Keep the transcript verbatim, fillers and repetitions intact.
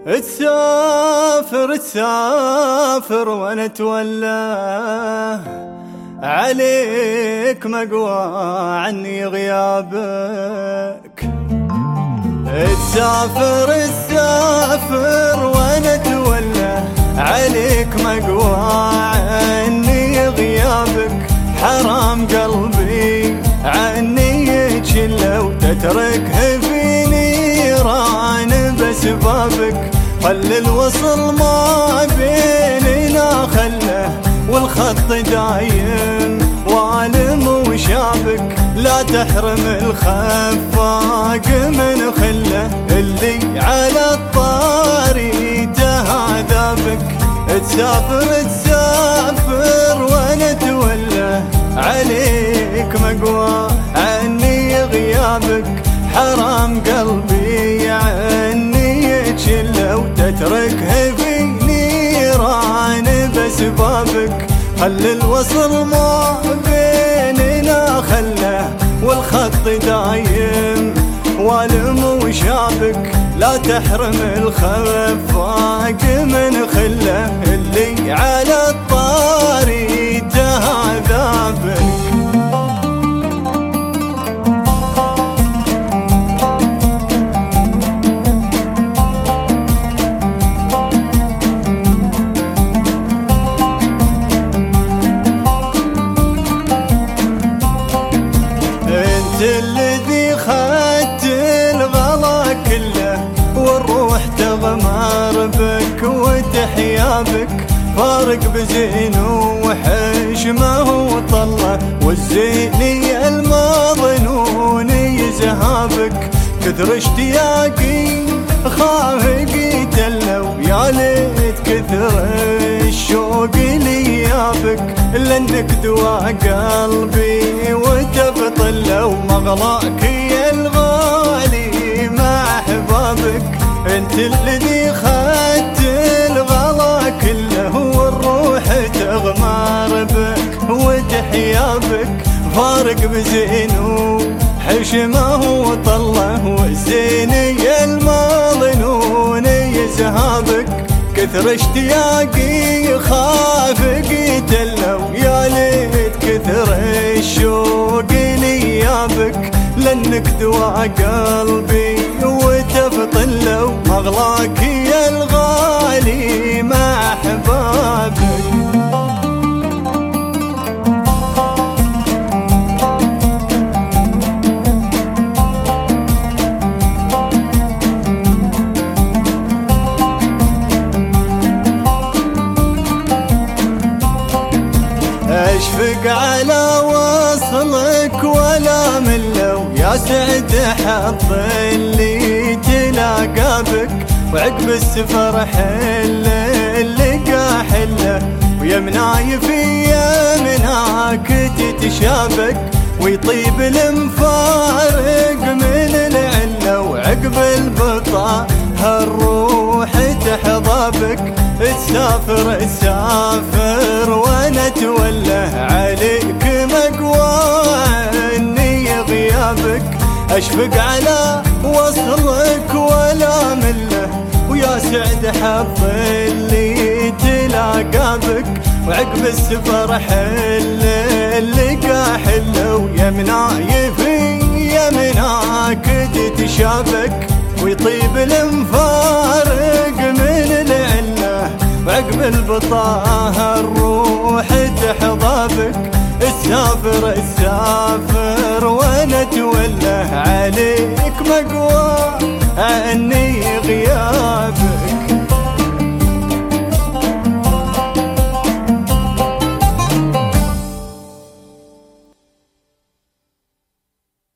تسافر تسافر وانا اتولى عليك مقوى عني غيابك. تسافر تسافر وانا اتولى عليك مقوى عني غيابك. حرام قلبي عني يتشلى وتتركه في نيران بسبابك. خل الوصل ما بيننا خله والخط دايم والم وشابك. لا تحرم الخفاق من خله اللي على الطاري تهذابك. تسافر تسافر وانا اتولى عليك مقوى عني غيابك. حرام قلبي عني يتشلى وتتركه في نيران بسبابك. خل الوصل ما بيننا خله والخط دايم والم وشابك. لا تحرم الخفاق من خله اللي على الطاري تهذابك. الذي خدت الغلا كله والروح تغمر بك وتحيا بك. فارق بزين وحشمه وطله والزيني المظنون يزهابك. كثر اشتياقي خافقي تلو يا ليت كثر الشوق ليابك. لانك دوا قلبي وتبطل ومغلاك يا الغالي مع احبابك. انت الذي خدت الغلا كله والروح تغمر بك وتحيا بك. فارق بزينه حشمه وطله والزيني المظنون يزهابك. كثر اشتياقي خافقي تلو يا ليت كثر الشوق ليابك. لانك دوا قلبي وتبطل ومغلاك يا الغالي مع احبابك. اشفق على وصلك ولا ملو يا سعد حظ اللي تلاقى بك. وعقب السفر حل اللقى حله ويمناي في يمناك تتشابك. ويطيب المفارق من العله وعقب البطا هالروح تحضابك. تسافر تسافر وانا اتولى عليك مقوى عني غيابك. اشفق على وصلك ولا مله ويا سعد حظ اللي تلاقى بك. وعقب السفر حل اللقى حله ويمناي في يمناك تتشابك. ويطيب المفارق من العله وعقب البطاها الروح تحضابك. تسافر تسافر وانا اتولى عليك مقوى عني